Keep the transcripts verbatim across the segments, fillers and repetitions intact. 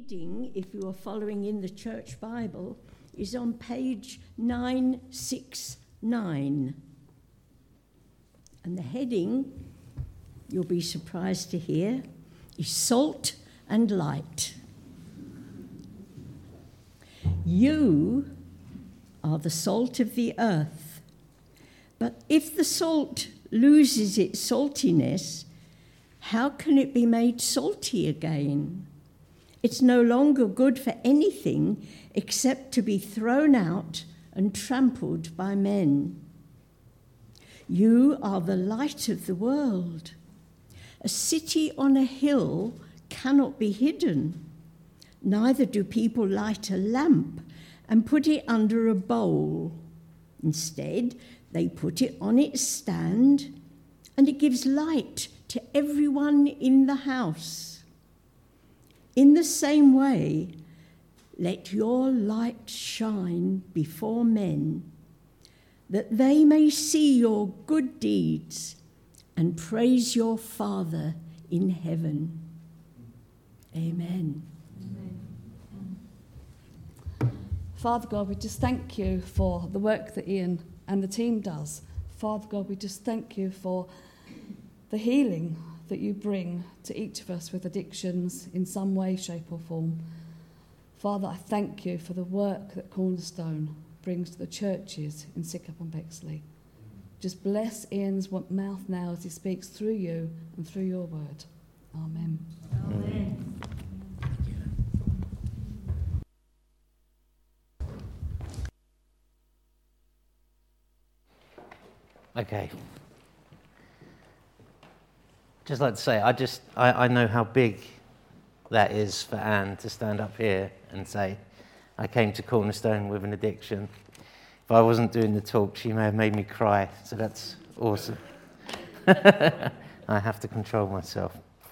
reading, if you are following in the Church Bible, is on page nine sixty-nine. And the heading, you'll be surprised to hear, is Salt and Light. You are the salt of the earth, but if the salt loses its saltiness, how can it be made salty again? It's no longer good for anything except to be thrown out and trampled by men. You are the light of the world. A city on a hill cannot be hidden. Neither do people light a lamp and put it under a bowl. Instead, they put it on its stand, and it gives light to everyone in the house. In the same way, let your light shine before men, that they may see your good deeds and praise your Father in heaven. Amen. Father God, we just thank you for the work that Ian and the team does. Father God, we just thank you for the healing that you bring to each of us with addictions in some way, shape or form. Father, I thank you for the work that Cornerstone brings to the churches in Sidcup and Bexley. Just bless Ian's mouth now as he speaks through you and through your word. Amen. Amen. Okay. Just like to say, I just I, I know how big that is for Anne to stand up here and say, I came to Cornerstone with an addiction. If I wasn't doing the talk, she may have made me cry, so that's awesome. I have to control myself.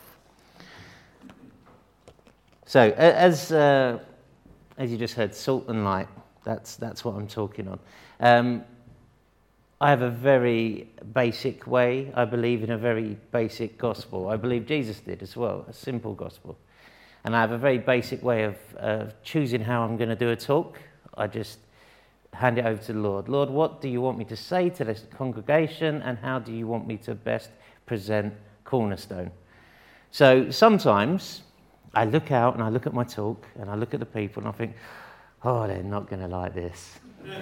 So, as uh, as you just heard, salt and light, that's that's what I'm talking on. Um, I have a very basic way. I believe in a very basic gospel. I believe Jesus did as well, a simple gospel. And I have a very basic way of uh, choosing how I'm going to do a talk. I just hand it over to the Lord. Lord, what do you want me to say to this congregation, and how do you want me to best present Cornerstone? So sometimes I look out and I look at my talk and I look at the people and I think, oh, they're not going to like this.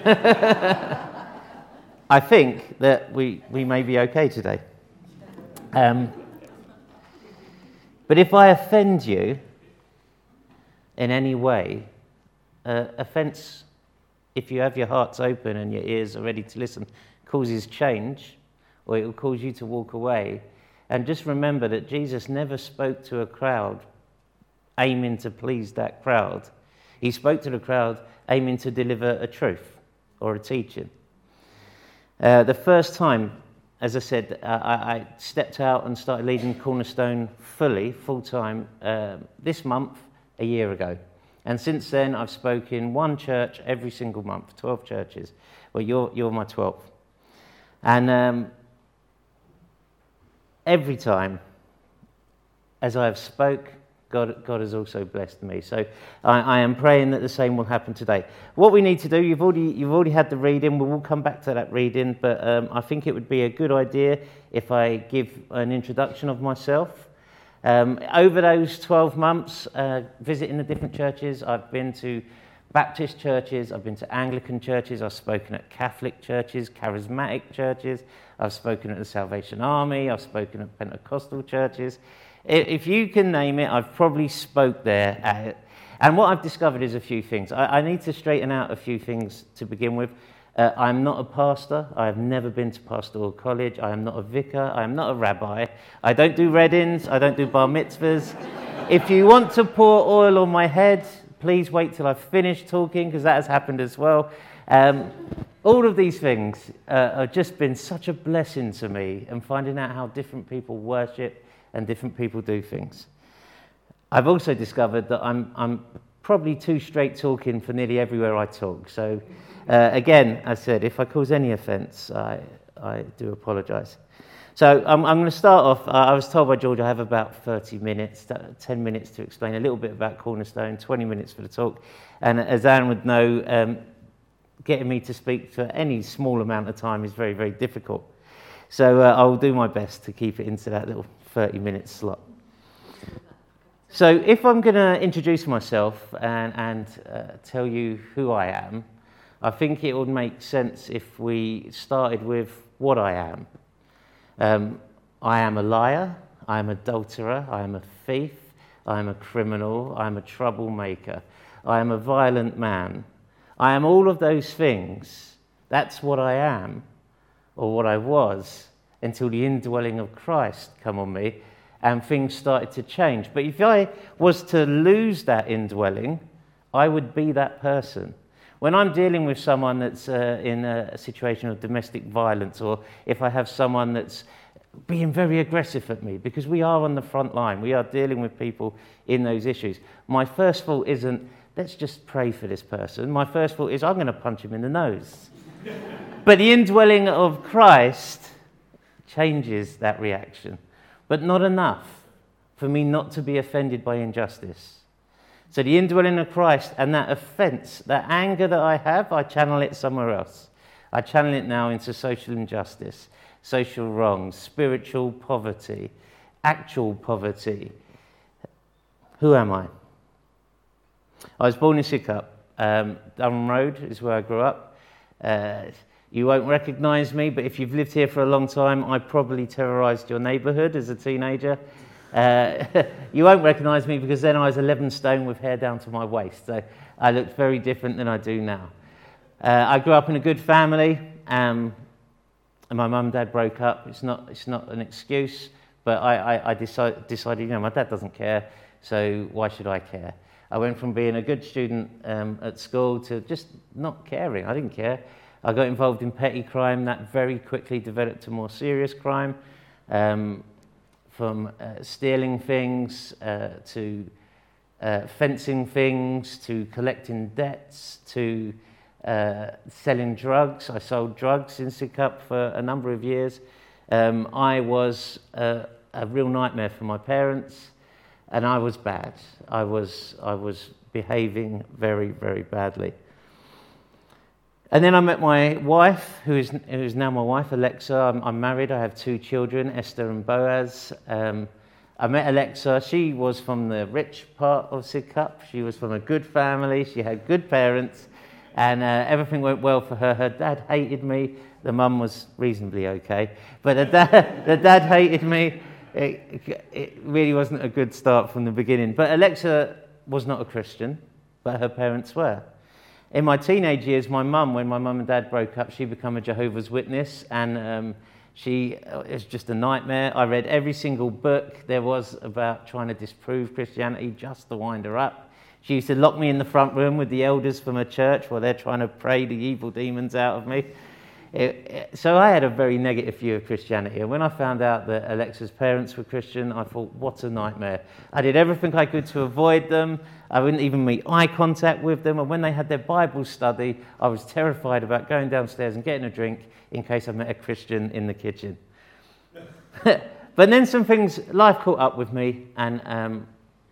I think that we, we may be okay today. Um, but if I offend you in any way, uh, offence, if you have your hearts open and your ears are ready to listen, causes change, or it will cause you to walk away. And just remember that Jesus never spoke to a crowd aiming to please that crowd. He spoke to the crowd aiming to deliver a truth or a teaching. Uh, the first time, as I said, uh, I, I stepped out and started leading Cornerstone fully, full-time, uh, this month, a year ago. And since then, I've spoken one church every single month, twelve churches. Well, you're you're my twelfth. And um, every time, as I have spoke, God, God has also blessed me. So I, I am praying that the same will happen today. What we need to do, you've already you've already had the reading. We will come back to that reading, but um, I think it would be a good idea if I give an introduction of myself. Um, over those twelve months, uh, visiting the different churches, I've been to Baptist churches, I've been to Anglican churches, I've spoken at Catholic churches, charismatic churches, I've spoken at the Salvation Army, I've spoken at Pentecostal churches. If you can name it, I've probably spoke there at it. And what I've discovered is a few things. I, I need to straighten out a few things to begin with. Uh, I'm not a pastor. I have never been to pastoral college. I am not a vicar. I am not a rabbi. I don't do reddings. I don't do bar mitzvahs. If you want to pour oil on my head, please wait till I've finished talking, because that has happened as well. Um, all of these things uh, have just been such a blessing to me, and finding out how different people worship and different people do things. I've also discovered that I'm I'm probably too straight talking for nearly everywhere I talk. So uh, again, I said, if I cause any offence, I, I do apologise. So um, I'm going to start off. Uh, I was told by George I have about thirty minutes, ten minutes to explain a little bit about Cornerstone, twenty minutes for the talk. And as Anne would know, um, getting me to speak for any small amount of time is very, very difficult. So uh, I will do my best to keep it into that little thirty minute slot. So if I'm going to introduce myself and, and uh, tell you who I am, I think it would make sense if we started with what I am. Um, I am a liar, I am an adulterer, I am a thief, I am a criminal, I am a troublemaker, I am a violent man. I am all of those things. That's what I am, or what I was, until the indwelling of Christ come on me and things started to change. But if I was to lose that indwelling, I would be that person. When I'm dealing with someone that's uh, in a, a situation of domestic violence, or if I have someone that's being very aggressive at me, because we are on the front line, we are dealing with people in those issues, my first thought isn't, let's just pray for this person. My first thought is, I'm going to punch him in the nose. But the indwelling of Christ changes that reaction, but not enough for me not to be offended by injustice. So the indwelling of Christ and that offence, that anger that I have, I channel it somewhere else. I channel it now into social injustice, social wrongs, spiritual poverty, actual poverty. Who am I? I was born in Sidcup. Um, Durham Road is where I grew up. Uh, you won't recognise me, but if you've lived here for a long time, I probably terrorised your neighbourhood as a teenager. Uh, you won't recognise me because then I was eleven stone with hair down to my waist, so I looked very different than I do now. Uh, I grew up in a good family, um, and my mum and dad broke up. It's not, it's not an excuse, but I, I, I decide, decided, you know, my dad doesn't care, so why should I care? I went from being a good student um, at school to just not caring. I didn't care. I got involved in petty crime. That very quickly developed to more serious crime. Um, from uh, stealing things, uh, to uh, fencing things, to collecting debts, to uh, selling drugs. I sold drugs in Sidcup for a number of years. Um, I was uh, a real nightmare for my parents, and I was bad. I was, I was behaving very, very badly. And then I met my wife, who is, who is now my wife, Alexa. I'm, I'm married. I have two children, Esther and Boaz. Um, I met Alexa. She was from the rich part of Sidcup. She was from a good family. She had good parents, and uh, everything went well for her. Her dad hated me. The mum was reasonably okay, but the dad, the dad hated me. It, it really wasn't a good start from the beginning. But Alexa was not a Christian, but her parents were. In my teenage years, my mum, when my mum and dad broke up, she became a Jehovah's Witness, and um, she it was just a nightmare. I read every single book there was about trying to disprove Christianity just to wind her up. She used to lock me in the front room with the elders from her church while they're trying to pray the evil demons out of me. It, it, so I had a very negative view of Christianity, and when I found out that Alexa's parents were Christian, I thought, what a nightmare. I did everything I could to avoid them. I wouldn't even make eye contact with them, and when they had their Bible study, I was terrified about going downstairs and getting a drink in case I met a Christian in the kitchen. But then some things, life caught up with me, and um,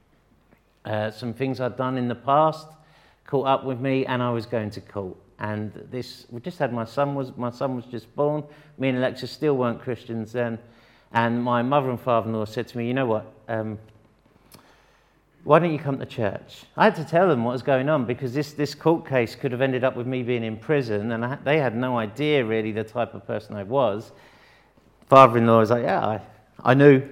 uh, some things I'd done in the past caught up with me, and I was going to court. And this, we just had my son was my son was just born. Me and Alexa still weren't Christians then, and my mother and father-in-law said to me, "You know what? Um, why don't you come to church?" I had to tell them what was going on because this this court case could have ended up with me being in prison, and I, they had no idea really the type of person I was. Father-in-law was like, "Yeah, I, I knew."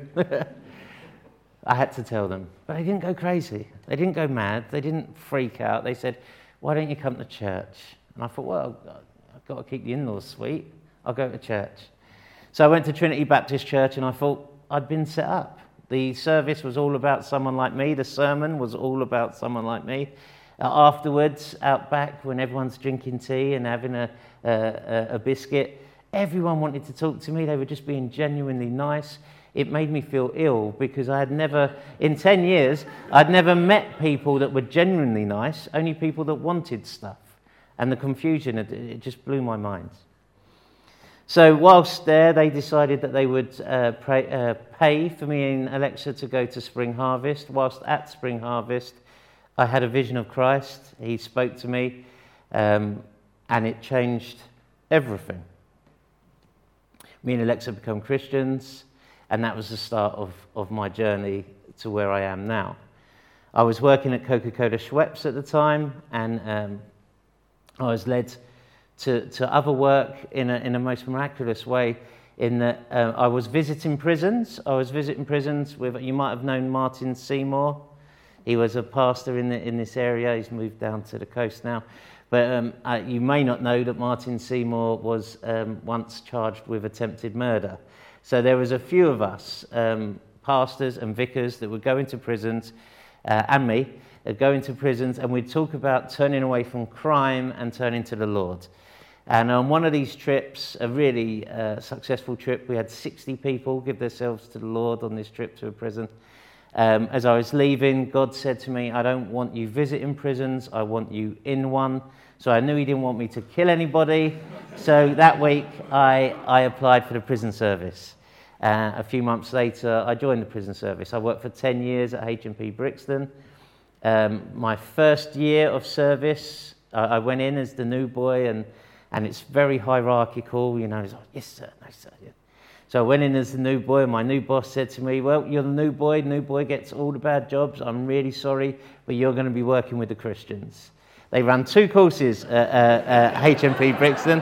I had to tell them, but they didn't go crazy. They didn't go mad. They didn't freak out. They said, "Why don't you come to church?" And I thought, well, I've got to keep the in-laws sweet. I'll go to church. So I went to Trinity Baptist Church, and I thought I'd been set up. The service was all about someone like me. The sermon was all about someone like me. Uh, afterwards, out back, when everyone's drinking tea and having a, a, a biscuit, everyone wanted to talk to me. They were just being genuinely nice. It made me feel ill because I had never, in ten years, I'd never met people that were genuinely nice, only people that wanted stuff. And the confusion, it, it just blew my mind. So whilst there, they decided that they would uh, pray, uh, pay for me and Alexa to go to Spring Harvest. Whilst at Spring Harvest, I had a vision of Christ. He spoke to me, um, and it changed everything. Me and Alexa became Christians, and that was the start of, of my journey to where I am now. I was working at Coca-Cola Schweppes at the time, and um, I was led to, to other work in a, in a most miraculous way, in that uh, I was visiting prisons. I was visiting prisons with, you might have known Martin Seymour. He was a pastor in the, in this area. He's moved down to the coast now. But um, uh, you may not know that Martin Seymour was um, once charged with attempted murder. So there was a few of us, um, pastors and vicars, that would go into prisons, uh, and me, uh, go into prisons, and we'd talk about turning away from crime and turning to the Lord. And on one of these trips, a really uh, successful trip, we had sixty people give themselves to the Lord on this trip to a prison. Um, as I was leaving, God said to me, I don't want you visiting prisons, I want you in one. So I knew he didn't want me to kill anybody. So that week, I, I applied for the prison service. Uh, a few months later, I joined the prison service. I worked for ten years at H M P Brixton. Um, my first year of service, I, I went in as the new boy, and And it's very hierarchical, you know. It's like, yes, sir, no, sir. Yeah. So I went in as the new boy, and my new boss said to me, well, you're the new boy. New boy gets all the bad jobs. I'm really sorry, but you're going to be working with the Christians. They ran two courses at uh, uh, H M P Brixton.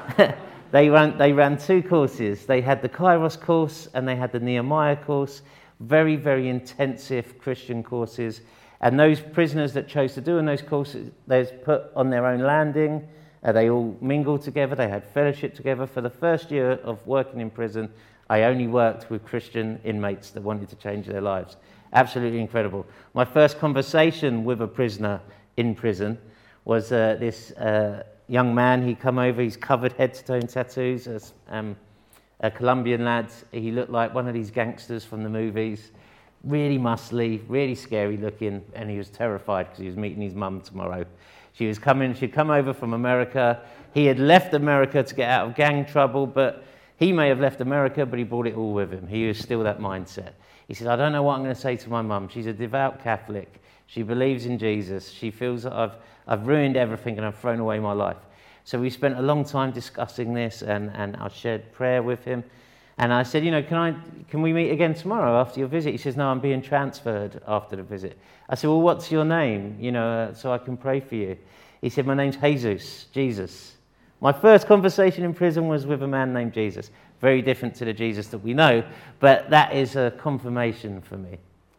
they, ran, they ran two courses. They had the Kairos course, and they had the Nehemiah course. Very, very intensive Christian courses. And those prisoners that chose to do in those courses, they was put on their own landing. Uh, they all mingled together, they had fellowship together. For the first year of working in prison, I only worked with Christian inmates that wanted to change their lives. Absolutely incredible. My first conversation with a prisoner in prison was uh, this uh, young man. He come over, he's covered head to toe in tattoos, as, um, a Colombian lad. He looked like one of these gangsters from the movies, really muscly, really scary looking, and he was terrified because he was meeting his mum tomorrow. She was coming, she'd come over from America. He had left America to get out of gang trouble, but he may have left America, but he brought it all with him. He was still that mindset. He said, I don't know what I'm going to say to my mum. She's a devout Catholic. She believes in Jesus. She feels that I've, I've ruined everything and I've thrown away my life. So we spent a long time discussing this, and, and I shared prayer with him. And I said, you know, can I, can we meet again tomorrow after your visit? He says, no, I'm being transferred after the visit. I said, well, what's your name, you know, uh, so I can pray for you? He said, my name's Jesus, Jesus. My first conversation in prison was with a man named Jesus. Very different to the Jesus that we know, but that is a confirmation for me.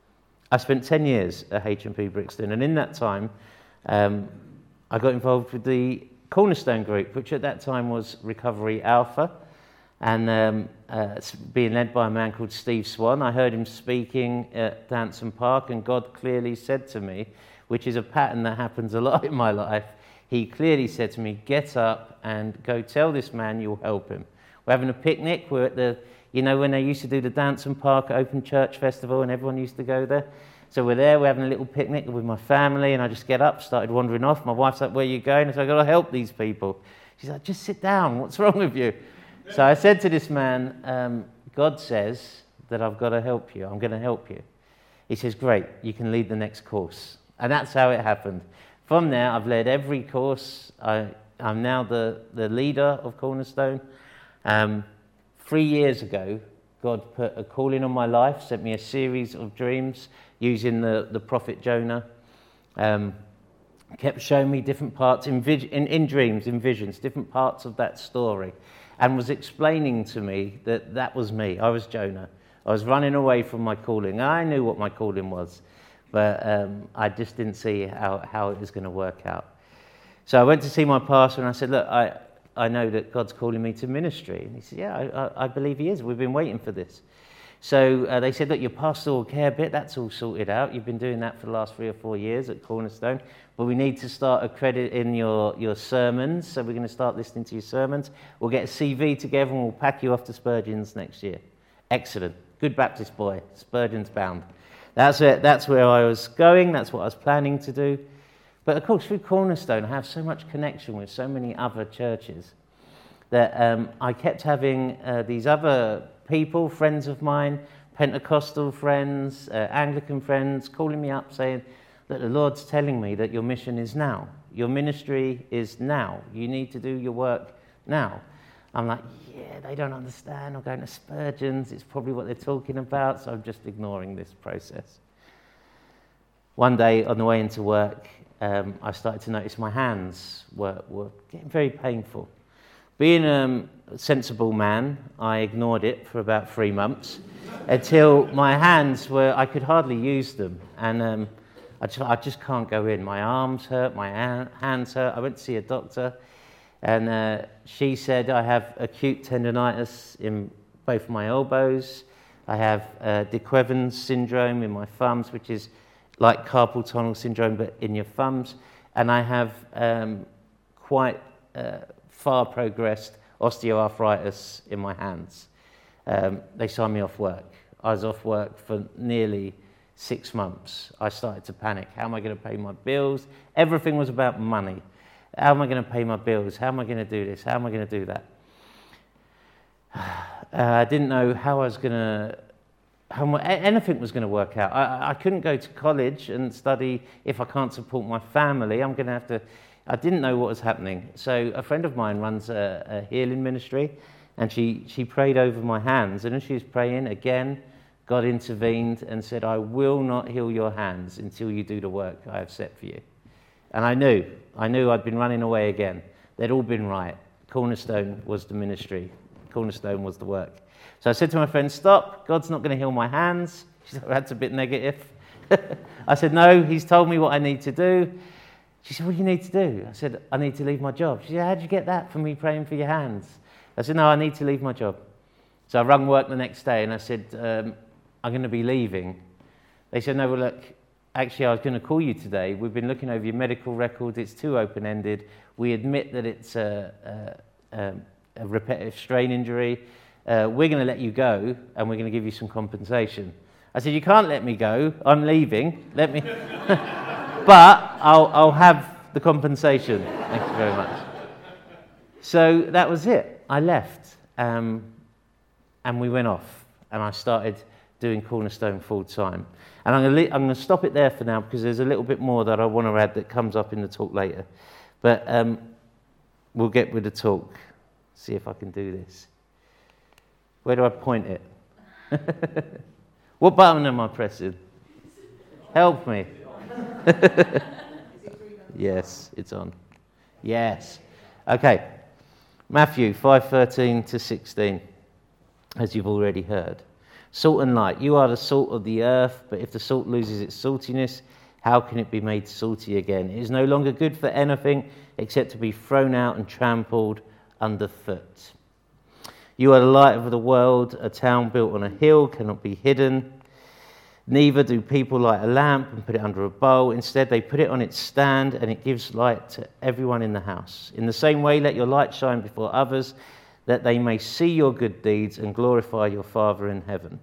I spent ten years at H M P Brixton, and in that time, um, I got involved with the Cornerstone Group, which at that time was Recovery Alpha, and um, uh, it's being led by a man called Steve Swan. I heard him speaking at Danson Park, and God clearly said to me, which is a pattern that happens a lot in my life, he clearly said to me, get up and go tell this man you'll help him. We're having a picnic. We're at the, you know, when they used to do the Danson Park Open Church Festival, and everyone used to go there. So we're there, we're having a little picnic with my family, and I just get up, started wandering off. My wife's like, where are you going? I said, I've got to help these people. She's like, just sit down. What's wrong with you? So I said to this man, um, God says that I've got to help you. I'm going to help you. He says, great, you can lead the next course. And that's how it happened. From there, I've led every course. I, I'm now the, the leader of Cornerstone. Um, three years ago, God put a calling on my life, sent me a series of dreams using the, the prophet Jonah. Um, kept showing me different parts in, vid- in, in dreams, in visions, different parts of that story, and was explaining to me that that was me. I was Jonah. I was running away from my calling. I knew what my calling was, but um, I just didn't see how, how it was going to work out. So I went to see my pastor and I said, look, I, I know that God's calling me to ministry. And he said, yeah, I, I believe he is. We've been waiting for this. So uh, they said, look, your pastoral care bit, that's all sorted out. You've been doing that for the last three or four years at Cornerstone. But we need to start accrediting your, your sermons. So we're going to start listening to your sermons. We'll get a C V together and we'll pack you off to Spurgeon's next year. Excellent. Good Baptist boy. Spurgeon's bound. That's where, that's where I was going. That's what I was planning to do. But of course, through Cornerstone, I have so much connection with so many other churches. that um, I kept having uh, these other people, friends of mine, Pentecostal friends, uh, Anglican friends, calling me up saying that the Lord's telling me that your mission is now. Your ministry is now. You need to do your work now. I'm like, yeah, they don't understand. I'm going to Spurgeon's. It's probably what they're talking about, so I'm just ignoring this process. One day on the way into work, um, I started to notice my hands were, were getting very painful. Being um, a sensible man, I ignored it for about three months until my hands were, I could hardly use them. And um, I, just, I just can't go in. My arms hurt, my hands hurt. I went to see a doctor, and uh, she said I have acute tendonitis in both my elbows. I have uh, de Quervain's syndrome in my thumbs, which is like carpal tunnel syndrome, but in your thumbs. And I have um, quite uh, far progressed osteoarthritis in my hands. Um, they signed me off work. I was off work for nearly six months. I started to panic. How am I going to pay my bills? Everything was about money. How am I going to pay my bills? How am I going to do this? How am I going to do that? Uh, I didn't know how I was going to, how my, anything was going to work out. I, I couldn't go to college and study if I can't support my family. I'm going to have to, I didn't know what was happening. So a friend of mine runs a, a healing ministry, and she, she prayed over my hands. And as she was praying, again, God intervened and said, I will not heal your hands until you do the work I have set for you. And I knew, I knew I'd been running away again. They'd all been right. Cornerstone was the ministry. Cornerstone was the work. So I said to my friend, stop, God's not going to heal my hands. She said, well, that's a bit negative. I said, no, he's told me what I need to do. She said, what do you need to do? I said, I need to leave my job. She said, how did you get that from me praying for your hands? I said, no, I need to leave my job. So I rang work the next day and I said, um, I'm going to be leaving. They said, no, well, look, actually, I was going to call you today. We've been looking over your medical records. It's too open-ended. We admit that it's a, a, a repetitive strain injury. Uh, we're going to let you go, and we're going to give you some compensation. I said, you can't let me go. I'm leaving. Let me... But I'll, I'll have the compensation. Thank you very much. So that was it. I left, um, and we went off, and I started doing Cornerstone full time. And I'm going, to, I'm going to stop it there for now, because there's a little bit more that I want to add that comes up in the talk later. But um, we'll get with the talk. See if I can do this. Where do I point it? What button am I pressing? Help me. Yes, it's on. Yes. Okay. Matthew five thirteen to sixteen, as you've already heard. Salt and light. You are the salt of the earth, but if the salt loses its saltiness, how can it be made salty again? It is no longer good for anything except to be thrown out and trampled underfoot. You are the light of the world. A town built on a hill cannot be hidden. Neither do people light a lamp and put it under a bowl. Instead, they put it on its stand, and it gives light to everyone in the house. In the same way, let your light shine before others, that they may see your good deeds and glorify your Father in heaven.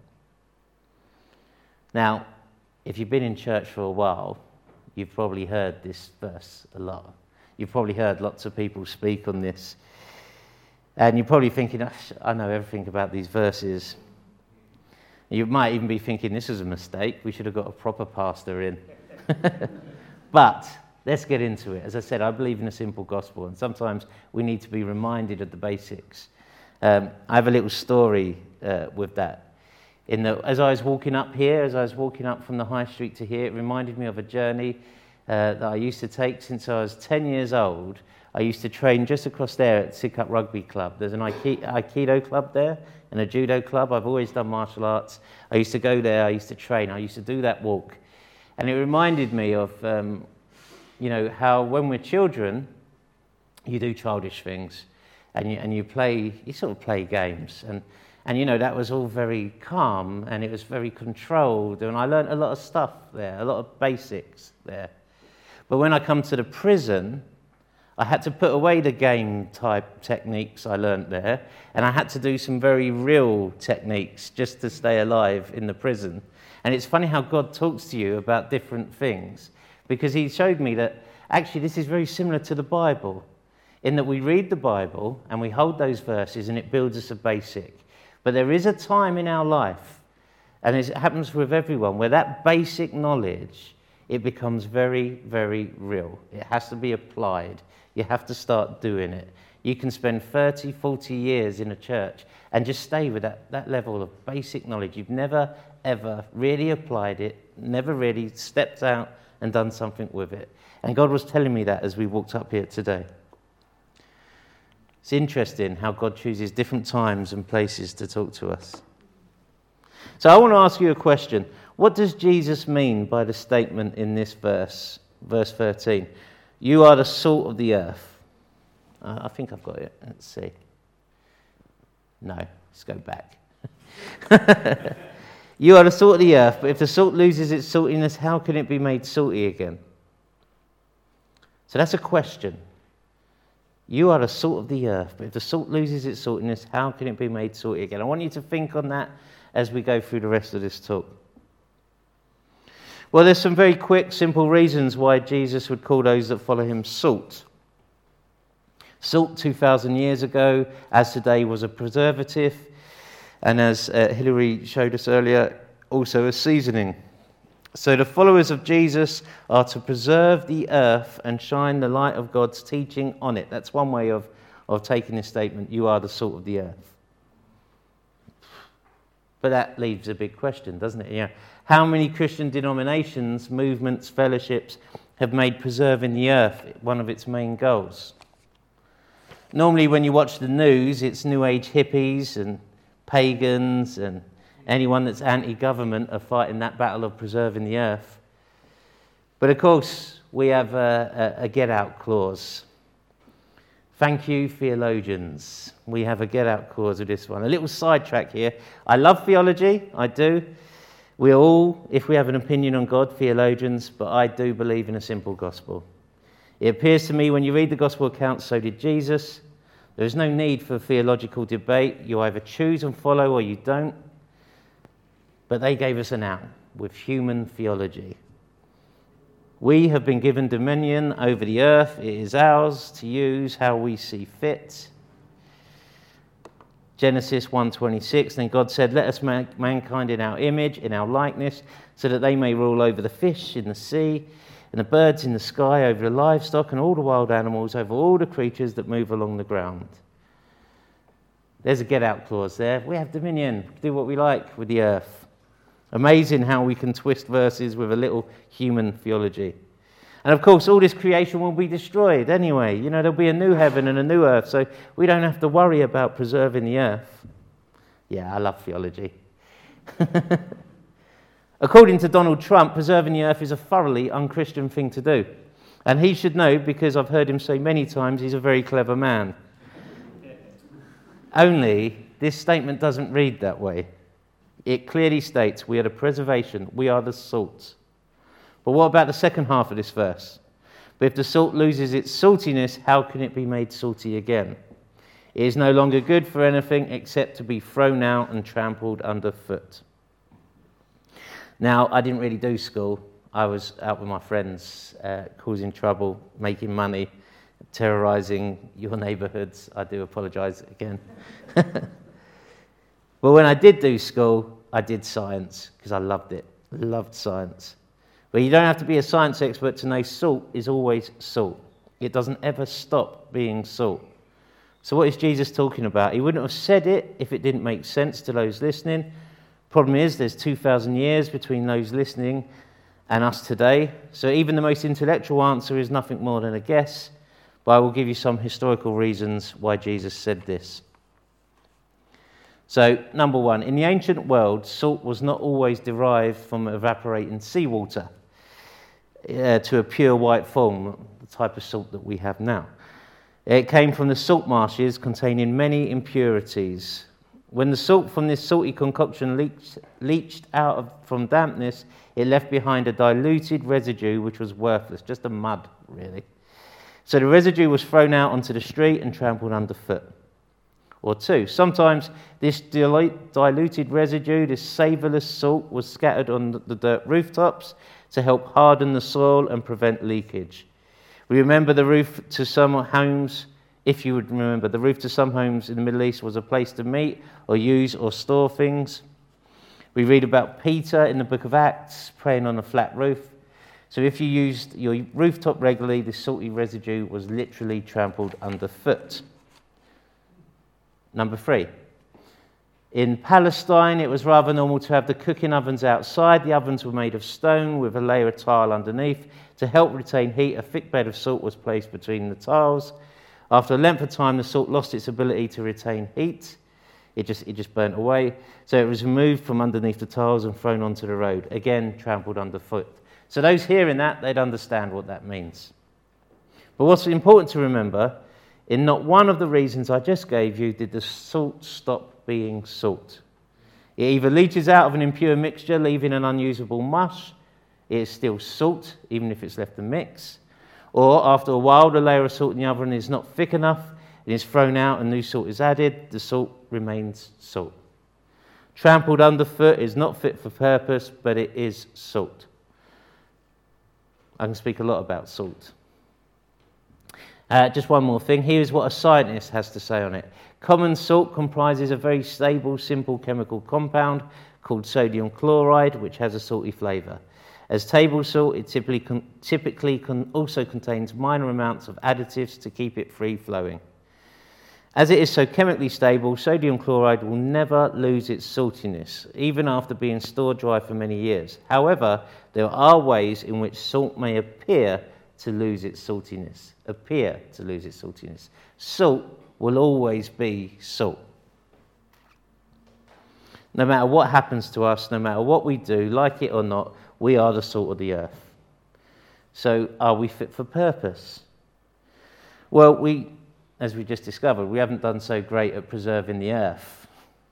Now, if you've been in church for a while, you've probably heard this verse a lot. You've probably heard lots of people speak on this. And you're probably thinking, I know everything about these verses. You might even be thinking, this is a mistake. We should have got a proper pastor in. But let's get into it. As I said, I believe in a simple gospel, and sometimes we need to be reminded of the basics. Um, I have a little story uh, with that. In the, as I was walking up here, as I was walking up from the high street to here, it reminded me of a journey uh, that I used to take since I was ten years old. I used to train just across there at Sidcup Rugby Club. There's an Aikido club there and a judo club. I've always done martial arts. I used to go there. I used to train. I used to do that walk. And it reminded me of, um, you know, how when we're children, you do childish things. And you, and you play, you sort of play games. And, and, you know, that was all very calm and it was very controlled. And I learned a lot of stuff there, a lot of basics there. But when I come to the prison, I had to put away the game-type techniques I learnt there, and I had to do some very real techniques just to stay alive in the prison. And it's funny how God talks to you about different things, because he showed me that actually this is very similar to the Bible. in that we read the Bible and we hold those verses and it builds us a basic. But there is a time in our life, and it happens with everyone, where that basic knowledge, it becomes very, very real. It has to be applied. You have to start doing it. You can spend thirty, forty years in a church and just stay with that, that level of basic knowledge. You've never, ever really applied it, never really stepped out and done something with it. And God was telling me that as we walked up here today. It's interesting how God chooses different times and places to talk to us. So I want to ask you a question. What does Jesus mean by the statement in this verse, verse thirteen? You are the salt of the earth. Uh, I think I've got it. Let's see. No, let's go back. You are the salt of the earth, but if the salt loses its saltiness, how can it be made salty again? So that's a question. You are the salt of the earth, but if the salt loses its saltiness, how can it be made salty again? I want you to think on that as we go through the rest of this talk. Well, there's some very quick, simple reasons why Jesus would call those that follow him salt. Salt two thousand years ago, as today, was a preservative, and as uh, Hilary showed us earlier, also a seasoning. So the followers of Jesus are to preserve the earth and shine the light of God's teaching on it. That's one way of, of taking this statement, you are the salt of the earth. But that leaves a big question, doesn't it? Yeah. How many Christian denominations, movements, fellowships have made preserving the earth one of its main goals? Normally when you watch the news, it's New Age hippies and pagans and anyone that's anti-government are fighting that battle of preserving the earth. But of course, we have a, a, a get-out clause. Thank you, theologians. We have a get-out clause with this one. A little sidetrack here. I love theology, I do. We all, if we have an opinion on God, theologians, but I do believe in a simple gospel. It appears to me when you read the gospel accounts, so did Jesus. There is no need for theological debate. You either choose and follow or you don't. But they gave us an out with human theology. We have been given dominion over the earth. It is ours to use how we see fit. Genesis one twenty-six, then God said, let us make mankind in our image, in our likeness, so that they may rule over the fish in the sea, and the birds in the sky, over the livestock, and all the wild animals, over all the creatures that move along the ground. There's a get-out clause there. We have dominion. We do what we like with the earth. Amazing how we can twist verses with a little human theology. And of course, all this creation will be destroyed anyway. You know, there'll be a new heaven and a new earth, so we don't have to worry about preserving the earth. Yeah, I love theology. According to Donald Trump, preserving the earth is a thoroughly unchristian thing to do. And he should know, because I've heard him say many times, he's a very clever man. Only, this statement doesn't read that way. It clearly states, we are the preservation, we are the salt. But what about the second half of this verse? But if the salt loses its saltiness, how can it be made salty again? It is no longer good for anything except to be thrown out and trampled underfoot. Now, I didn't really do school. I was out with my friends, uh, causing trouble, making money, terrorising your neighbourhoods. I do apologise again. But when I did do school, I did science because I loved it. Loved science. But you don't have to be a science expert to know salt is always salt. It doesn't ever stop being salt. So what is Jesus talking about? He wouldn't have said it if it didn't make sense to those listening. Problem is, there's two thousand years between those listening and us today. So even the most intellectual answer is nothing more than a guess. But I will give you some historical reasons why Jesus said this. So, number one, in the ancient world, salt was not always derived from evaporating seawater uh, to a pure white form, the type of salt that we have now. It came from the salt marshes containing many impurities. When the salt from this salty concoction leached, leached out of, from dampness, it left behind a diluted residue which was worthless, just a mud, really. So the residue was thrown out onto the street and trampled underfoot. Or two, sometimes this diluted residue, this savourless salt, was scattered on the dirt rooftops to help harden the soil and prevent leakage. We remember the roof to some homes If you would remember, the roof to some homes in the Middle East was a place to meet or use or store things. We read about Peter in the book of Acts praying on a flat roof. So if you used your rooftop regularly, the salty residue was literally trampled underfoot. Number three. In Palestine, it was rather normal to have the cooking ovens outside. The ovens were made of stone with a layer of tile underneath. To help retain heat, a thick bed of salt was placed between the tiles. After a length of time, the salt lost its ability to retain heat. It just, it just burnt away. So it was removed from underneath the tiles and thrown onto the road. Again, trampled underfoot. So those hearing that, they'd understand what that means. But what's important to remember, in not one of the reasons I just gave you did the salt stop being salt. It either leaches out of an impure mixture, leaving an unusable mush. It is still salt, even if it's left to mix. Or after a while, the layer of salt in the oven is not thick enough, it is thrown out and new salt is added, the salt remains salt. Trampled underfoot is not fit for purpose, but it is salt. I can speak a lot about salt. Uh, just one more thing. Here's what a scientist has to say on it. Common salt comprises a very stable, simple chemical compound called sodium chloride, which has a salty flavour. As table salt, it typically, con- typically con- also contains minor amounts of additives to keep it free-flowing. As it is so chemically stable, sodium chloride will never lose its saltiness, even after being stored dry for many years. However, there are ways in which salt may appear to lose its saltiness. Appear to lose its saltiness. Salt will always be salt. No matter what happens to us, no matter what we do, like it or not, we are the salt of the earth. So are we fit for purpose? Well, we, as we just discovered, we haven't done so great at preserving the earth,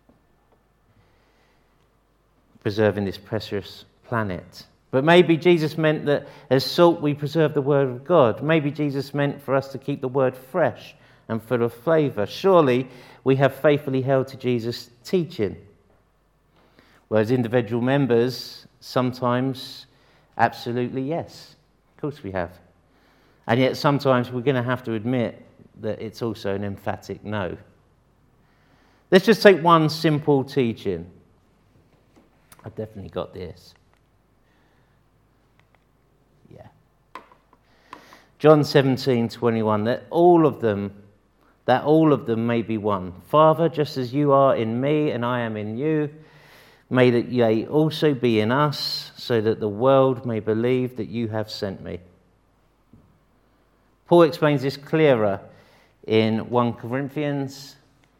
preserving this precious planet. But maybe Jesus meant that as salt we preserve the word of God. Maybe Jesus meant for us to keep the word fresh and full of flavour. Surely we have faithfully held to Jesus' teaching. Whereas individual members, sometimes, absolutely yes. Of course we have. And yet sometimes we're going to have to admit that it's also an emphatic no. Let's just take one simple teaching. I've definitely got this. Yeah. John seventeen twenty-one, that all of them, that all of them may be one. Father, just as you are in me and I am in you, may that they also be in us, so that the world may believe that you have sent me. Paul explains this clearer in First Corinthians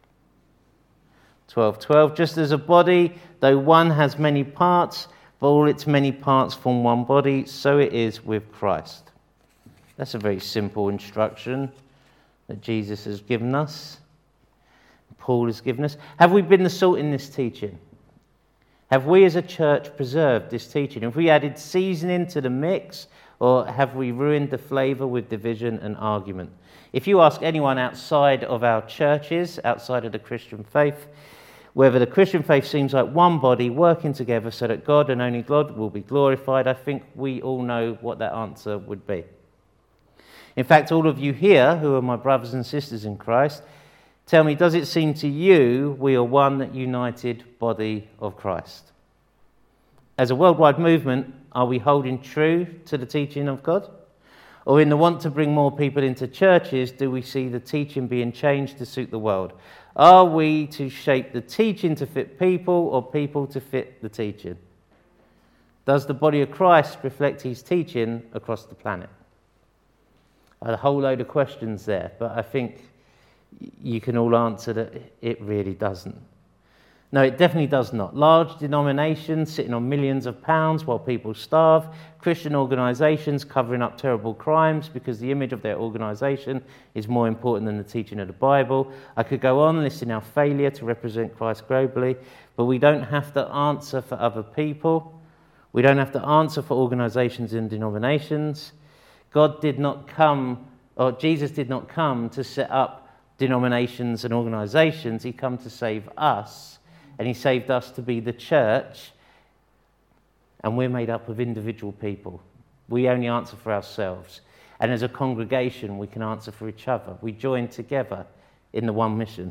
twelve twelve. Just as a body, though one has many parts, but all its many parts form one body, so it is with Christ. That's a very simple instruction that Jesus has given us, Paul has given us. Have we been the salt in this teaching? Have we as a church preserved this teaching? Have we added seasoning to the mix, or have we ruined the flavour with division and argument? If you ask anyone outside of our churches, outside of the Christian faith, whether the Christian faith seems like one body working together so that God and only God will be glorified, I think we all know what that answer would be. In fact, all of you here, who are my brothers and sisters in Christ, tell me, does it seem to you we are one united body of Christ? As a worldwide movement, are we holding true to the teaching of God? Or in the want to bring more people into churches, do we see the teaching being changed to suit the world? Are we to shape the teaching to fit people, or people to fit the teaching? Does the body of Christ reflect his teaching across the planet? A whole load of questions there, but I think you can all answer that it really doesn't. No, it definitely does not. Large denominations sitting on millions of pounds while people starve, Christian organisations covering up terrible crimes because the image of their organisation is more important than the teaching of the Bible. I could go on listing our failure to represent Christ globally, but we don't have to answer for other people. We don't have to answer for organisations and denominations. God did not come, or Jesus did not come to set up denominations and organisations. He came to save us, and he saved us to be the church, and we're made up of individual people. We only answer for ourselves. And as a congregation, we can answer for each other. We join together in the one mission.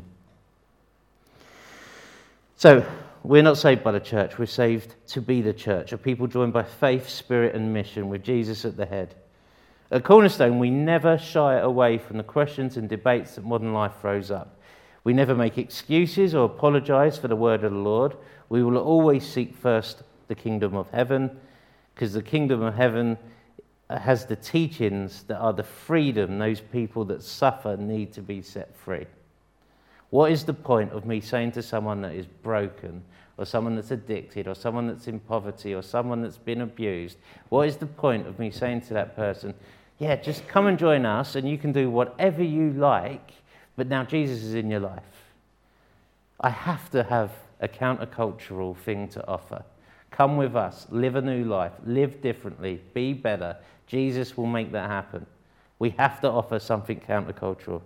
So, we're not saved by the church. We're saved to be the church, a people joined by faith, spirit, and mission, with Jesus at the head. At Cornerstone, we never shy away from the questions and debates that modern life throws up. We never make excuses or apologise for the word of the Lord. We will always seek first the kingdom of heaven, because the kingdom of heaven has the teachings that are the freedom those people that suffer need to be set free. What is the point of me saying to someone that is broken, or someone that's addicted, or someone that's in poverty, or someone that's been abused? What is the point of me saying to that person, yeah, just come and join us and you can do whatever you like, but now Jesus is in your life? I have to have a countercultural thing to offer. Come with us, live a new life, live differently, be better. Jesus will make that happen. We have to offer something countercultural.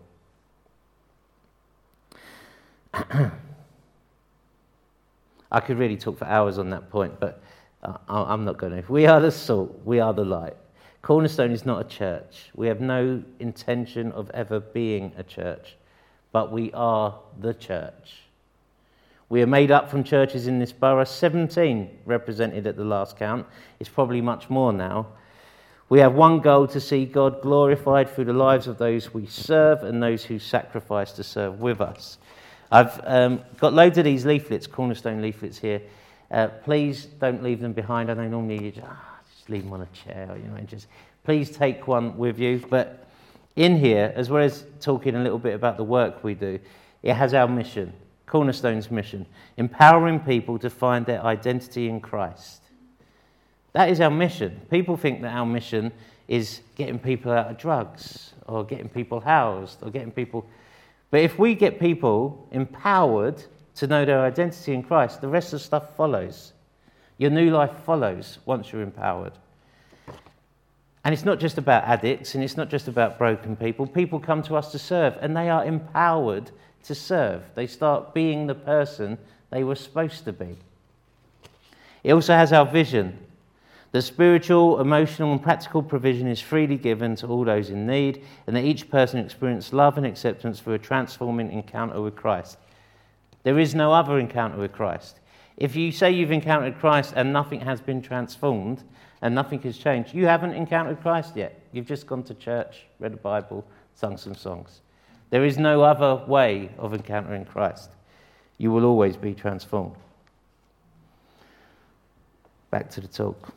I could really talk for hours on that point, but uh, I'm not going to. We are the salt, we are the light. Cornerstone is not a church. We have no intention of ever being a church, but we are the church. We are made up from churches in this borough, seventeen represented at the last count. It's probably much more now. We have one goal: to see God glorified through the lives of those we serve and those who sacrifice to serve with us. I've um, got loads of these leaflets, Cornerstone leaflets here. Uh, please don't leave them behind. I know normally you just, ah, just leave them on a chair, you know, and just please take one with you. But in here, as well as talking a little bit about the work we do, it has our mission, Cornerstone's mission, empowering people to find their identity in Christ. That is our mission. People think that our mission is getting people out of drugs, or getting people housed, or getting people... But if we get people empowered to know their identity in Christ, the rest of the stuff follows. Your new life follows once you're empowered. And it's not just about addicts, and it's not just about broken people. People come to us to serve, and they are empowered to serve. They start being the person they were supposed to be. It also has our vision. The spiritual, emotional, and practical provision is freely given to all those in need, and that each person experience love and acceptance through a transforming encounter with Christ. There is no other encounter with Christ. If you say you've encountered Christ and nothing has been transformed and nothing has changed, you haven't encountered Christ yet. You've just gone to church, read the Bible, sung some songs. There is no other way of encountering Christ. You will always be transformed. Back to the talk.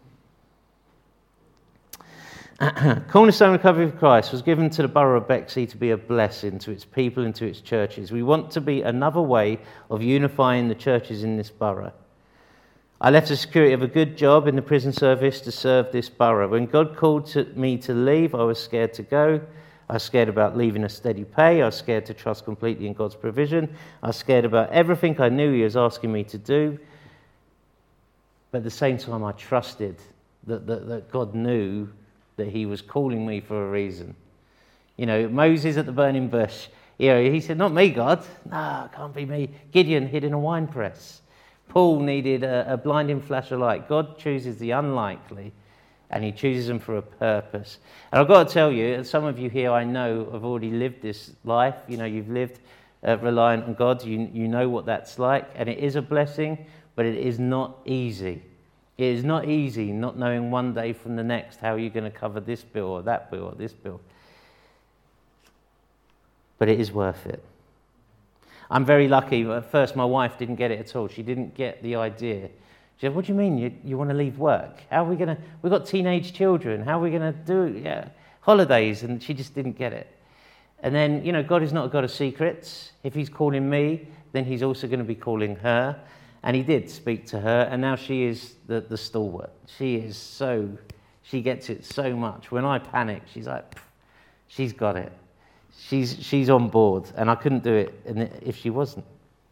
Cornerstone Recovery of Christ was given to the borough of Bexley to be a blessing to its people and to its churches. We want to be another way of unifying the churches in this borough. I left the security of a good job in the prison service to serve this borough. When God called to me to leave, I was scared to go. I was scared about leaving a steady pay. I was scared to trust completely in God's provision. I was scared about everything I knew He was asking me to do. But at the same time, I trusted that, that, that God knew that He was calling me for a reason. You know, Moses at the burning bush, you know, he said, not me, God. No, it can't be me. Gideon hid in a wine press. Paul needed a, a blinding flash of light. God chooses the unlikely, and He chooses them for a purpose. And I've got to tell you, and some of you here I know have already lived this life. You know, you've lived uh, reliant on God. You, you know what that's like, and it is a blessing, but it is not easy. It is not easy not knowing one day from the next how you're going to cover this bill or that bill or this bill. But it is worth it. I'm very lucky. At first, my wife didn't get it at all. She didn't get the idea. She said, what do you mean you, you want to leave work? How are we going to... We've got teenage children. How are we going to do yeah, holidays? And she just didn't get it. And then, you know, God is not a God of secrets. If He's calling me, then He's also going to be calling her. And He did speak to her, and now she is the, the stalwart. She is so, she gets it so much. When I panic, she's like, she's got it. She's she's on board, and I couldn't do it if she wasn't.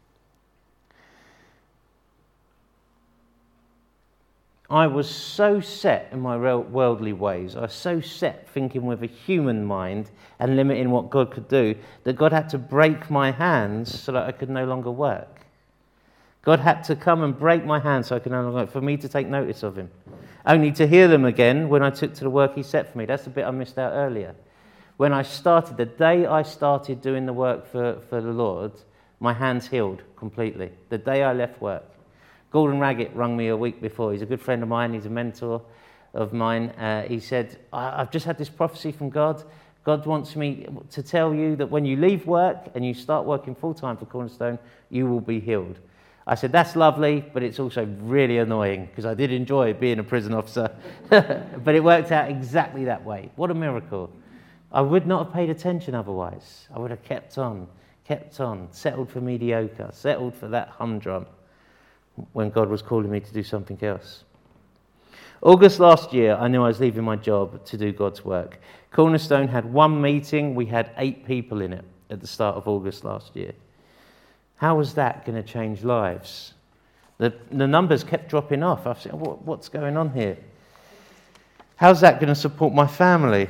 I was so set in my worldly ways. I was so set thinking with a human mind and limiting what God could do, that God had to break my hands so that I could no longer work. God had to come and break my hand so I could no longer, for me to take notice of him. Only to hear them again when I took to the work he set for me. That's the bit I missed out earlier. When I started, the day I started doing the work for, for the Lord, my hands healed completely. The day I left work. Gordon Raggett rang me a week before. He's a good friend of mine. He's a mentor of mine. Uh, he said, I've just had this prophecy from God. God wants me to tell you that when you leave work and you start working full-time for Cornerstone, you will be healed. I said, that's lovely, but it's also really annoying because I did enjoy being a prison officer. But it worked out exactly that way. What a miracle. I would not have paid attention otherwise. I would have kept on, kept on, settled for mediocre, settled for that humdrum when God was calling me to do something else. August last year, I knew I was leaving my job to do God's work. Cornerstone had one meeting. We had eight people in it at the start of August last year. How was that going to change lives? The, the numbers kept dropping off. I said, what, what's going on here? How's that going to support my family?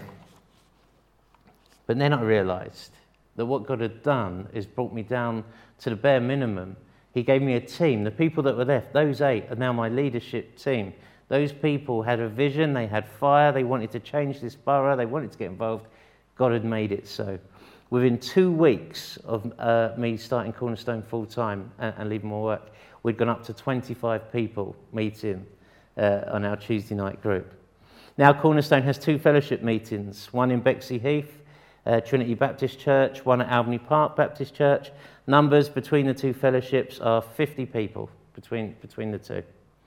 But then I realised that what God had done is brought me down to the bare minimum. He gave me a team. The people that were left, those eight, are now my leadership team. Those people had a vision, they had fire, they wanted to change this borough, they wanted to get involved. God had made it so. Within two weeks of uh, me starting Cornerstone full-time and, and leaving my work, we'd gone up to twenty-five people meeting uh, on our Tuesday night group. Now Cornerstone has two fellowship meetings, one in Bexley Heath, uh, Trinity Baptist Church, one at Albany Park Baptist Church. Numbers between the two fellowships are fifty people between, between the two.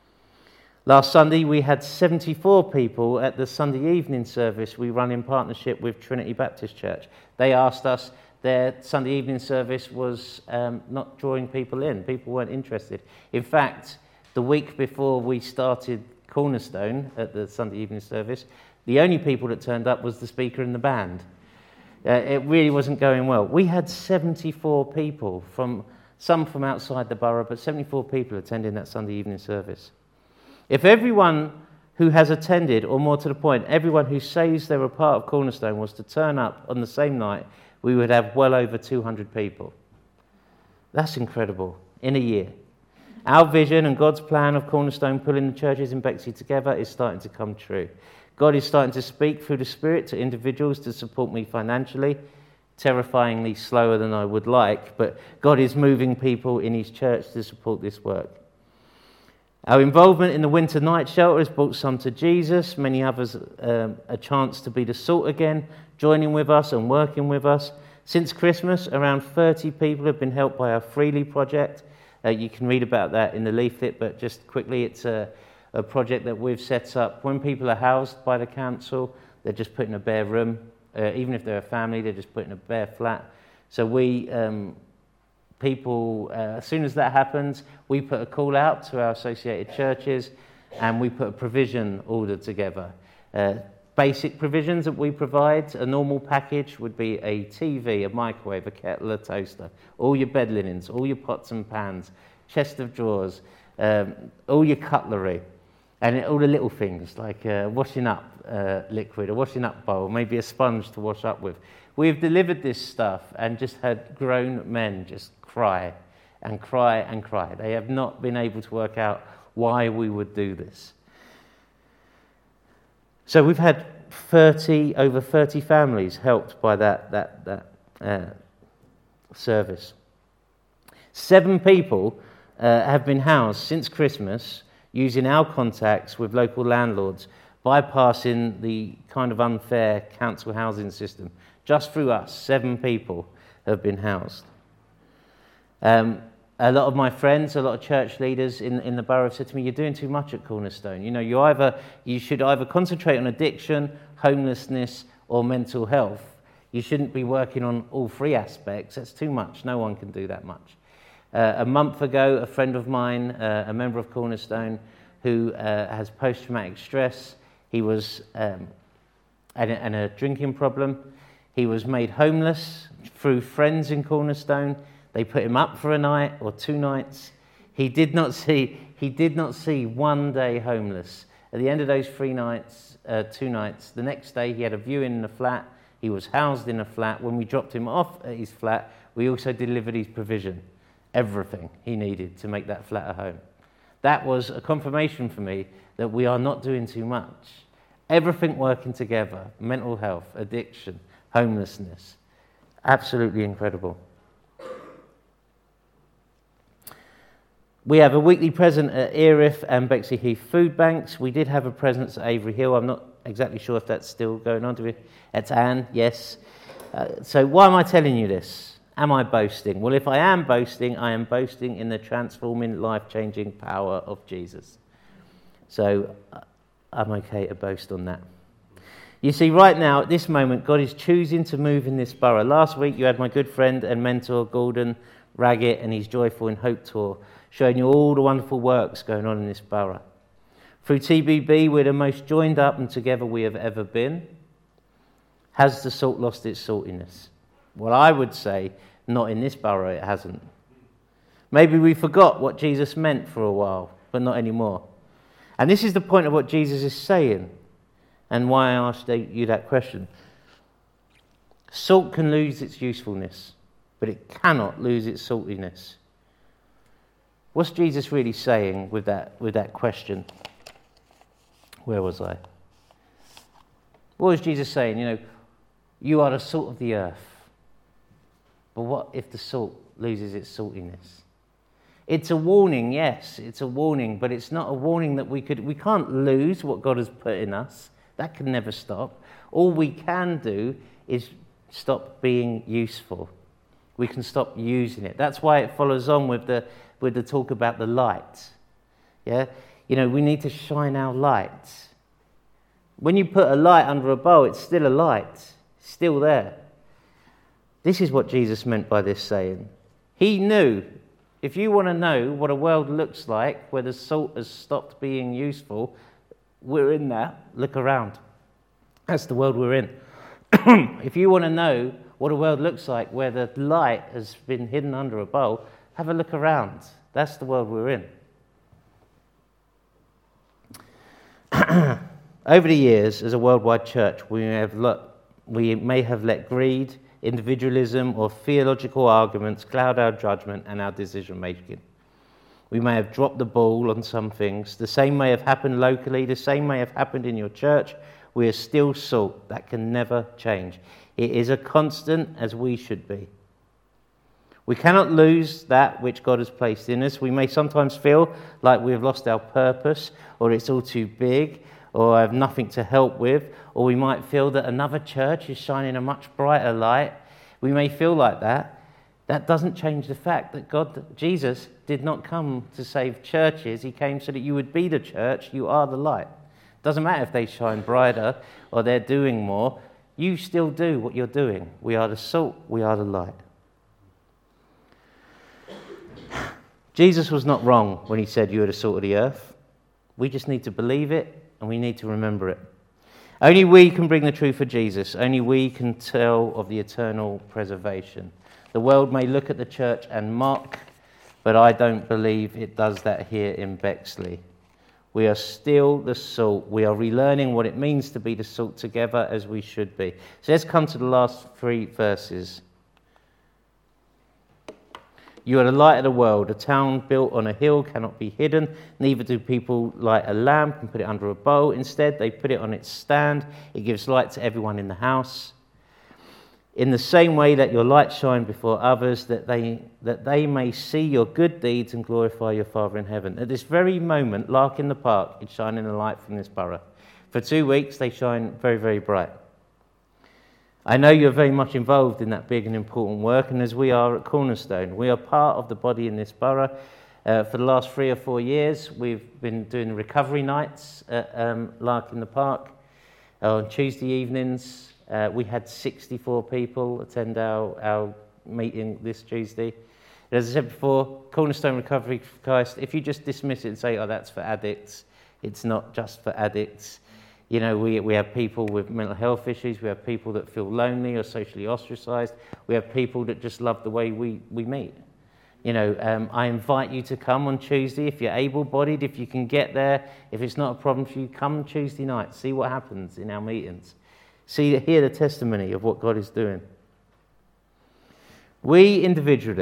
Last Sunday, we had seventy-four people at the Sunday evening service we run in partnership with Trinity Baptist Church. They asked us, their Sunday evening service was um, not drawing people in. People weren't interested. In fact, the week before we started Cornerstone at the Sunday evening service, the only people that turned up was the speaker and the band. Uh, it really wasn't going well. We had seventy-four people, from some from outside the borough, but seventy-four people attending that Sunday evening service. If everyone who has attended, or more to the point, everyone who says they're a part of Cornerstone was to turn up on the same night, we would have well over two hundred people. That's incredible, in a year. Our vision and God's plan of Cornerstone pulling the churches in Bexley together is starting to come true. God is starting to speak through the Spirit to individuals to support me financially, terrifyingly slower than I would like, but God is moving people in his church to support this work. Our involvement in the winter night shelter has brought some to Jesus, many others um, a chance to be the salt again, joining with us and working with us. Since Christmas, around thirty people have been helped by our Freely project. Uh, you can read about that in the leaflet, but just quickly, it's a, a project that we've set up. When people are housed by the council, they're just put in a bare room. Uh, even if they're a family, they're just put in a bare flat. So we... Um, People, uh, as soon as that happens, we put a call out to our associated churches and we put a provision order together. Uh, basic provisions that we provide, a normal package would be a T V, a microwave, a kettle, a toaster, all your bed linens, all your pots and pans, chest of drawers, um, all your cutlery, and all the little things like uh, washing up uh, liquid, a washing up bowl, maybe a sponge to wash up with. We've delivered this stuff and just had grown men just cry and cry and cry. They have not been able to work out why we would do this. So we've had thirty, over thirty families helped by that, that, that uh, service. Seven people uh, have been housed since Christmas using our contacts with local landlords, bypassing the kind of unfair council housing system. Just through us, seven people have been housed. Um, a lot of my friends, a lot of church leaders in, in the borough have said to me, you're doing too much at Cornerstone. You know, you either you should either concentrate on addiction, homelessness, or mental health. You shouldn't be working on all three aspects. That's too much. No one can do that much. Uh, a month ago, a friend of mine, uh, a member of Cornerstone, who uh, has post-traumatic stress, he was um, and, a, and a drinking problem. He was made homeless through friends in Cornerstone. They put him up for a night or two nights. He did not see, he did not see one day homeless. At the end of those three nights, uh, two nights, the next day he had a viewing in the flat. He was housed in a flat. When we dropped him off at his flat, we also delivered his provision. everything he needed to make that flat a home. That was a confirmation for me that we are not doing too much. Everything working together, mental health, addiction, homelessness. Absolutely incredible. We have a weekly present at Erith and Bexley Heath Food Banks. We did have a presence at Avery Hill. I'm not exactly sure if that's still going on. Do we? It's Anne, yes. Uh, so why am I telling you this? Am I boasting? Well, if I am boasting, I am boasting in the transforming, life-changing power of Jesus. So uh, I'm okay to boast on that. You see, right now, at this moment, God is choosing to move in this borough. Last week, you had my good friend and mentor, Gordon Raggett, and his Joyful in Hope tour, showing you all the wonderful works going on in this borough. Through T B B, we're the most joined up and together we have ever been. Has the salt lost its saltiness? Well, I would say, not in this borough, it hasn't. Maybe we forgot what Jesus meant for a while, but not anymore. And this is the point of what Jesus is saying, and why I asked you that question. Salt can lose its usefulness, but it cannot lose its saltiness. What's Jesus really saying with that, with that question? Where was I? What was Jesus saying? You know, you are the salt of the earth. But what if the salt loses its saltiness? It's a warning, yes, it's a warning, but it's not a warning that we could, we can't lose what God has put in us. That can never stop. All we can do is stop being useful. We can stop using it. That's why it follows on with the with the talk about the light. Yeah? You know, we need to shine our light. When you put a light under a bowl, it's still a light. It's still there. This is what Jesus meant by this saying. He knew, if you want to know what a world looks like where the salt has stopped being useful, we're in that. Look around. That's the world we're in. If you want to know what a world looks like where the light has been hidden under a bowl, have a look around. That's the world we're in. Over the years, as a worldwide church, we have let, we may have let greed, individualism, or theological arguments cloud our judgment and our decision making. We may have dropped the ball on some things. The same may have happened locally. The same may have happened in your church. We are still salt. That can never change. It is a constant, as we should be. We cannot lose that which God has placed in us. We may sometimes feel like we've lost our purpose, or it's all too big, or I have nothing to help with, or we might feel that another church is shining a much brighter light. We may feel like that. That doesn't change the fact that God, Jesus, did not come to save churches. He came so that you would be the church. You are the light. Doesn't matter if they shine brighter or they're doing more. You still do what you're doing. We are the salt. We are the light. Jesus was not wrong when he said you are the salt of the earth. We just need to believe it and we need to remember it. Only we can bring the truth of Jesus. Only we can tell of the eternal preservation. The world may look at the church and mock, but I don't believe it does that here in Bexley. We are still the salt. We are relearning what it means to be the salt together as we should be. So let's come to the last three verses. You are the light of the world. A town built on a hill cannot be hidden. Neither do people light a lamp and put it under a bowl. Instead, they put it on its stand. It gives light to everyone in the house. In the same way, let your light shine before others, that they that they may see your good deeds and glorify your Father in heaven. At this very moment, Lark in the Park is shining a light from this borough. For two weeks, they shine very, very bright. I know you're very much involved in that big and important work, and as we are at Cornerstone, we are part of the body in this borough. Uh, for the last three or four years, we've been doing recovery nights at um, Lark in the Park. Uh, on Tuesday evenings, uh, we had sixty-four people attend our, our meeting this Tuesday. And as I said before, Cornerstone Recovery for Christ, if you just dismiss it and say, oh, that's for addicts, it's not just for addicts. You know, we, we have people with mental health issues. We have people that feel lonely or socially ostracized. We have people that just love the way we, we meet. You know, um, I invite you to come on Tuesday. If you're able-bodied, if you can get there, if it's not a problem for you, come Tuesday night. See what happens in our meetings. See, hear the testimony of what God is doing. We individually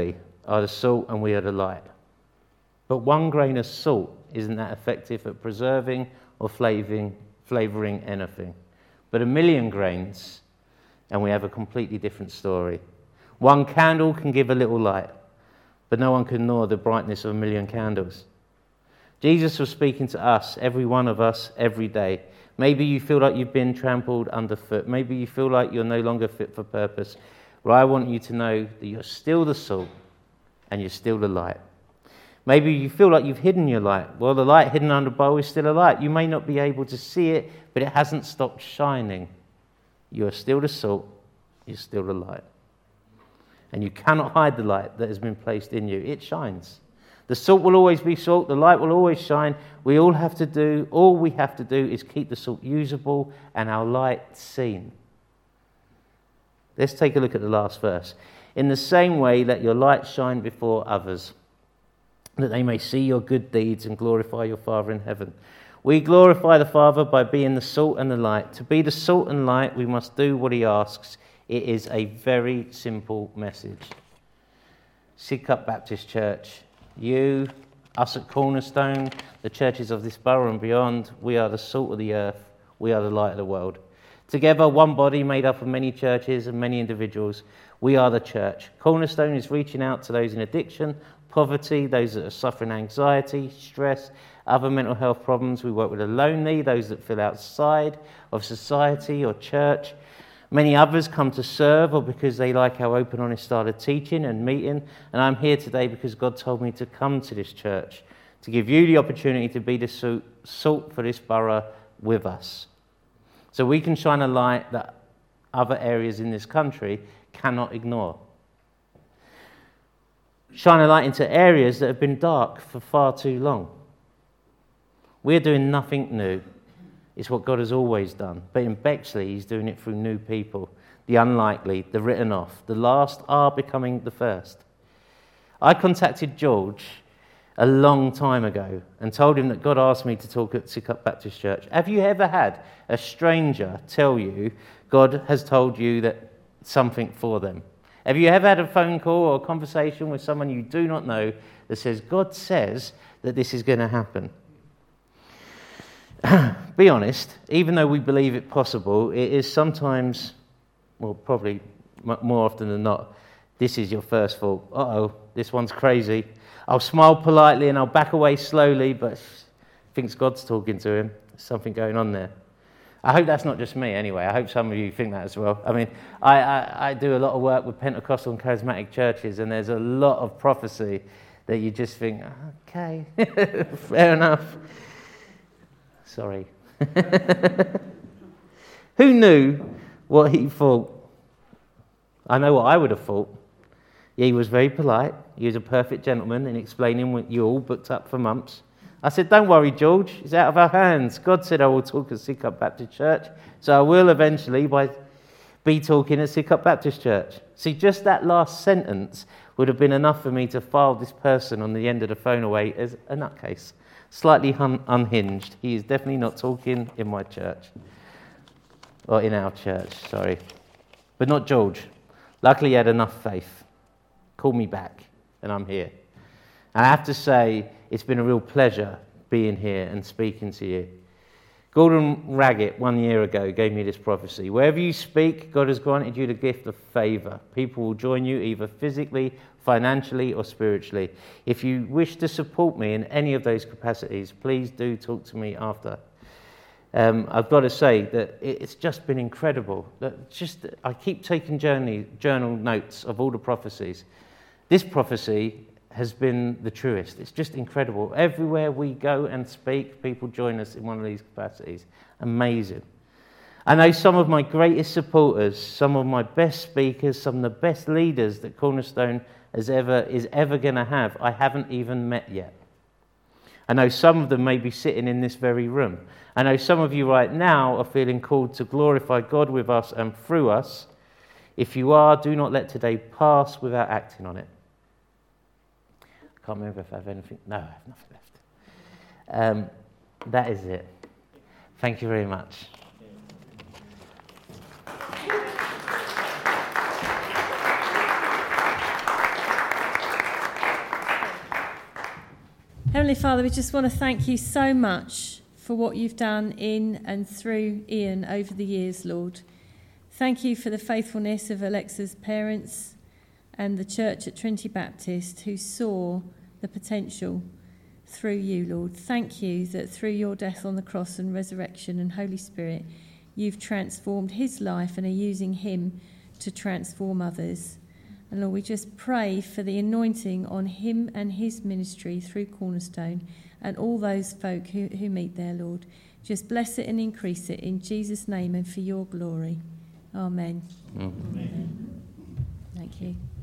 are the salt and we are the light. But one grain of salt isn't that effective at preserving or flavoring, flavoring anything. But a million grains, and we have a completely different story. One candle can give a little light, but no one can ignore the brightness of a million candles. Jesus was speaking to us, every one of us, every day. Maybe you feel like you've been trampled underfoot. Maybe you feel like you're no longer fit for purpose. Well, I want you to know that you're still the salt and you're still the light. Maybe you feel like you've hidden your light. Well, the light hidden under a bowl is still a light. You may not be able to see it, but it hasn't stopped shining. You are still the salt, you're still the light. And you cannot hide the light that has been placed in you. It shines. The salt will always be salt, the light will always shine. We all have to do, all we have to do is keep the salt usable and our light seen. Let's take a look at the last verse. In the same way, let your light shine before others, that they may see your good deeds and glorify your Father in heaven. We glorify the Father by being the salt and the light. To be the salt and light, we must do what he asks. It is a very simple message. Sidcup Baptist Church, you, us at Cornerstone, the churches of this borough and beyond, we are the salt of the earth. We are the light of the world. Together, one body made up of many churches and many individuals. We are the church. Cornerstone is reaching out to those in addiction, poverty, those that are suffering anxiety, stress, other mental health problems. We work with the lonely, those that feel outside of society or church. Many others come to serve or because they like how Open Honest started teaching and meeting. And I'm here today because God told me to come to this church, to give you the opportunity to be the salt for this borough with us. So we can shine a light that other areas in this country cannot ignore. Shine a light into areas that have been dark for far too long. We're doing nothing new. It's what God has always done. But in Bexley, he's doing it through new people. The unlikely, the written off. The last are becoming the first. I contacted George a long time ago and told him that God asked me to talk at Sidcup Baptist Church. Have you ever had a stranger tell you God has told you that something for them? Have you ever had a phone call or a conversation with someone you do not know that says, God says that this is going to happen? Be honest, even though we believe it possible, it is sometimes, well, probably more often than not, this is your first thought. Uh-oh, this one's crazy. I'll smile politely and I'll back away slowly, but thinks God's talking to him. There's something going on there. I hope that's not just me anyway. I hope some of you think that as well. I mean, I, I, I do a lot of work with Pentecostal and charismatic churches, and there's a lot of prophecy that you just think, okay, fair enough. Sorry. Who knew what he thought? I know what I would have thought. He was very polite. He was a perfect gentleman in explaining what you all booked up for months. I said, don't worry, George. It's out of our hands. God said I will talk at Sidcup Baptist Church, so I will eventually by, be talking at Sidcup Baptist Church. See, just that last sentence would have been enough for me to file this person on the end of the phone away as a nutcase. Slightly un- unhinged. He is definitely not talking in my church. Or in our church, sorry. But not George. Luckily, he had enough faith. Called me back, and I'm here. And I have to say, it's been a real pleasure being here and speaking to you. Gordon Raggett, one year ago, gave me this prophecy. Wherever you speak, God has granted you the gift of favour. People will join you either physically, financially, or spiritually. If you wish to support me in any of those capacities, please do talk to me after. Um, I've got to say that it's just been incredible. That just I keep taking journey, journal notes of all the prophecies. This prophecy has been the truest. It's just incredible. Everywhere we go and speak, people join us in one of these capacities. Amazing. I know some of my greatest supporters, some of my best speakers, some of the best leaders that Cornerstone has ever is ever going to have, I haven't even met yet. I know some of them may be sitting in this very room. I know some of you right now are feeling called to glorify God with us and through us. If you are, do not let today pass without acting on it. I can't remember if I have anything. No, I have nothing left. Um, that is it. Thank you very much. Heavenly Father, we just want to thank you so much for what you've done in and through Ian over the years, Lord. Thank you for the faithfulness of Alexa's parents and the church at Trinity Baptist who saw the potential through you, Lord. Thank you that through your death on the cross and resurrection and Holy Spirit, you've transformed his life and are using him to transform others. And Lord, we just pray for the anointing on him and his ministry through Cornerstone and all those folk who, who meet there, Lord. Just bless it and increase it in Jesus' name and for your glory. Amen. Mm. Amen. Thank you.